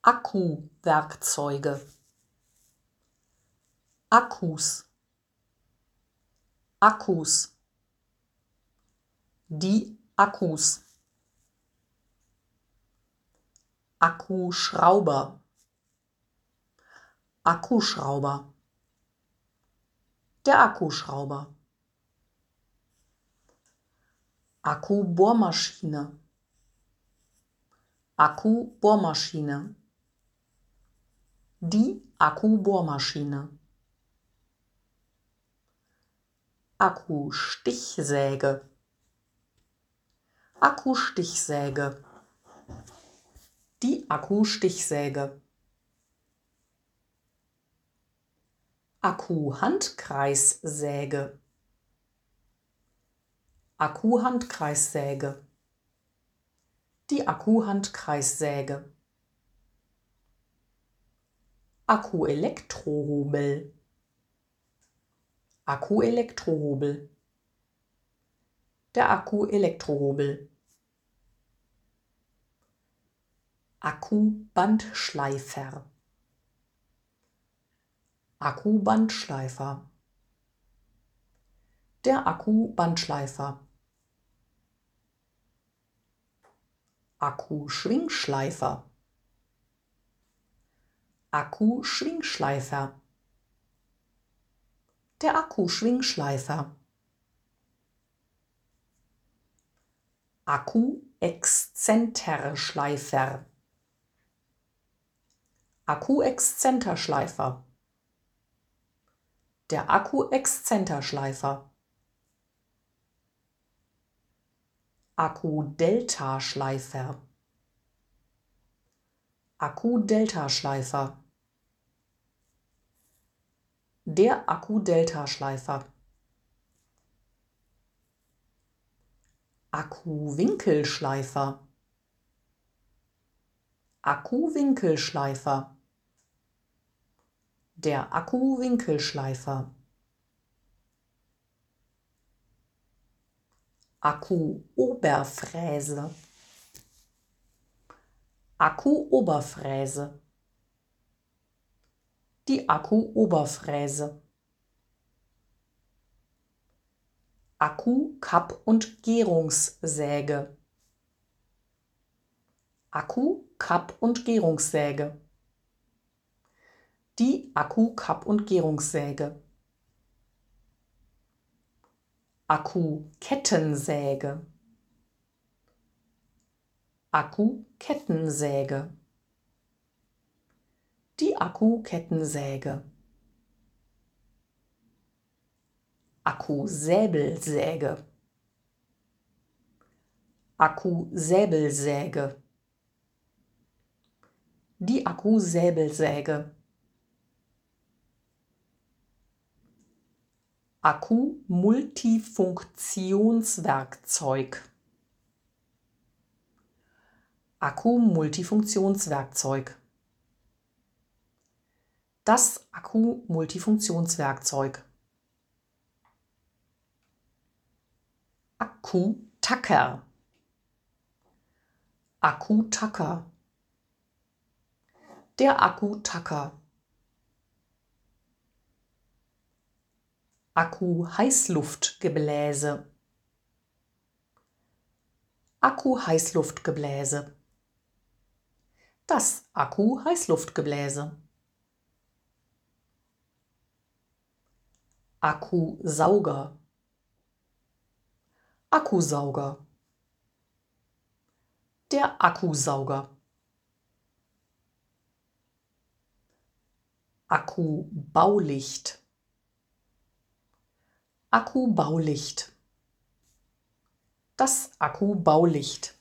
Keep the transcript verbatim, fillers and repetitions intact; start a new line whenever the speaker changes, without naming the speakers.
Akkuwerkzeuge, Akkus, Akkus, die Akkus, Akkuschrauber, Akkuschrauber, der Akkuschrauber, Akkubohrmaschine, Akkubohrmaschine, die Akkubohrmaschine, Akkustichsäge, Akkustichsäge, die Akkustichsäge, Akkuhandkreissäge, Akkuhandkreissäge, die Akkuhandkreissäge, Akkuelektrohobel, Akkuelektrohobel, der Akkuelektrohobel, Akkubandschleifer, Akkubandschleifer, der Akkubandschleifer, Akkuschwingschleifer, Akkuschwingschleifer, der Akkuschwingschleifer, Akkuexzenterschleifer, Akkuexzenterschleifer, der Akkuexzenterschleifer, Akkudeltaschleifer, Akkudeltaschleifer, der Akkudeltaschleifer, Akkuwinkelschleifer, Akkuwinkelschleifer, der Akkuwinkelschleifer, Akkuoberfräse, Akkuoberfräse, die Akkuoberfräse, Akkukapp- und Gärungssäge, Akkukapp- und Gärungssäge, die Akkukapp- und Gärungssäge, Akkukettensäge, Akkukettensäge, die Akkukettensäge, Akkusäbelsäge, Akkusäbelsäge, die Akkusäbelsäge, Akkumultifunktionswerkzeug, Akkumultifunktionswerkzeug, das Akkumultifunktionswerkzeug, Akkutacker, Akkutacker, der Akkutacker, Akkuheißluftgebläse, Akkuheißluftgebläse, das Akkuheißluftgebläse, Akkusauger, Akkusauger, der Akkusauger, Akkubaulicht, Akkubaulicht, das Akkubaulicht,